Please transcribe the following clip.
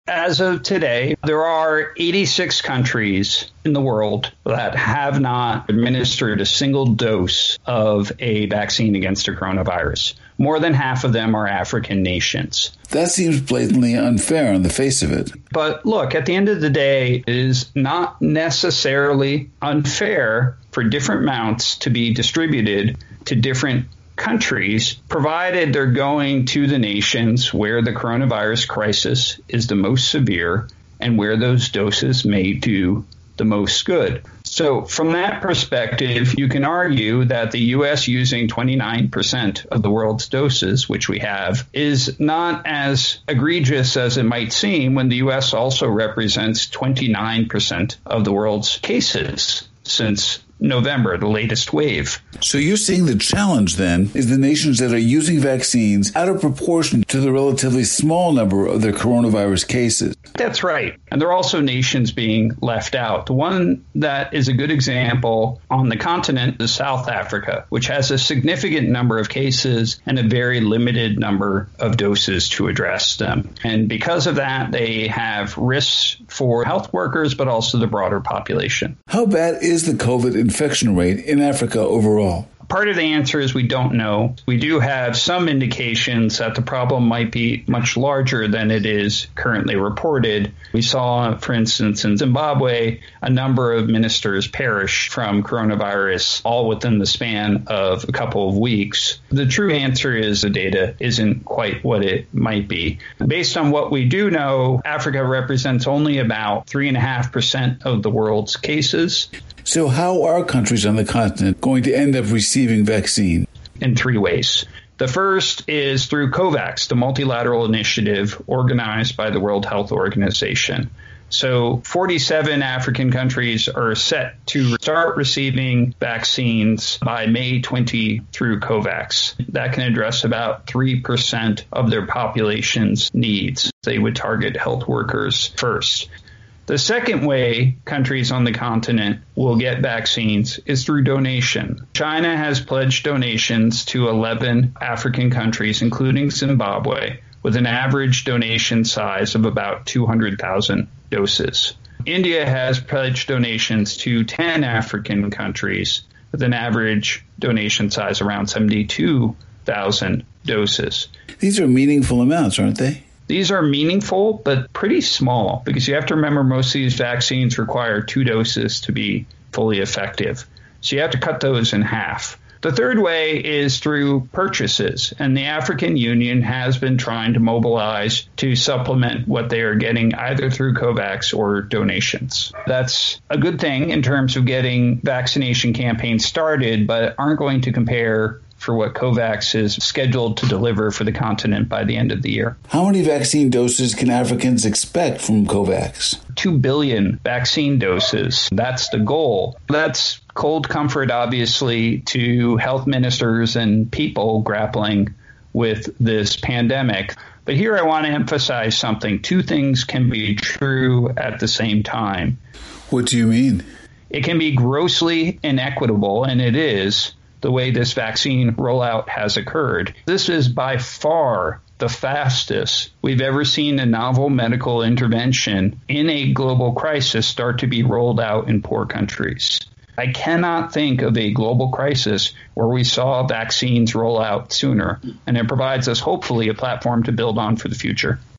As of today, there are 86 countries in the world that have not administered a single dose of a vaccine against a coronavirus. More than half of them are African nations. That seems blatantly unfair on the face of it. But look, at the end of the day, it is not necessarily unfair for different amounts to be distributed to different countries, provided they're going to the nations where the coronavirus crisis is the most severe and where those doses may do the most good. So from that perspective, you can argue that the U.S. using 29% of the world's doses, which we have, is not as egregious as it might seem when the U.S. also represents 29% of the world's cases since November, the latest wave. So you're saying the challenge then is the nations that are using vaccines out of proportion to the relatively small number of their coronavirus cases. That's right. And there are also nations being left out. The one that is a good example on the continent is South Africa, which has a significant number of cases and a very limited number of doses to address them. And because of that, they have risks for health workers, but also the broader population. How bad is the COVID infection rate in Africa overall? Part of the answer is we don't know. We do have some indications that the problem might be much larger than it is currently reported. We saw, for instance, in Zimbabwe, a number of ministers perish from coronavirus all within the span of a couple of weeks. The true answer is the data isn't quite what it might be. Based on what we do know, Africa represents only about 3.5% of the world's cases. So how are countries on the continent going to end up receiving vaccine? In three ways. The first is through COVAX, the multilateral initiative organized by the World Health Organization. So 47 African countries are set to start receiving vaccines by May 20 through COVAX. That can address about 3% of their population's needs. They would target health workers first. The second way countries on the continent will get vaccines is through donation. China has pledged donations to 11 African countries, including Zimbabwe, with an average donation size of about 200,000 doses. India has pledged donations to 10 African countries with an average donation size around 72,000 doses. These are meaningful amounts, aren't they? These are meaningful, but pretty small, because you have to remember most of these vaccines require 2 doses to be fully effective. So you have to cut those in half. The third way is through purchases, and the African Union has been trying to mobilize to supplement what they are getting either through COVAX or donations. That's a good thing in terms of getting vaccination campaigns started, but aren't going to compare for what COVAX is scheduled to deliver for the continent by the end of the year. How many vaccine doses can Africans expect from COVAX? 2 billion vaccine doses. That's the goal. That's cold comfort, obviously, to health ministers and people grappling with this pandemic. But here I want to emphasize something. 2 things can be true at the same time. What do you mean? It can be grossly inequitable, and it is, the way this vaccine rollout has occurred. This is by far the fastest we've ever seen a novel medical intervention in a global crisis start to be rolled out in poor countries. I cannot think of a global crisis where we saw vaccines roll out sooner, and it provides us hopefully a platform to build on for the future.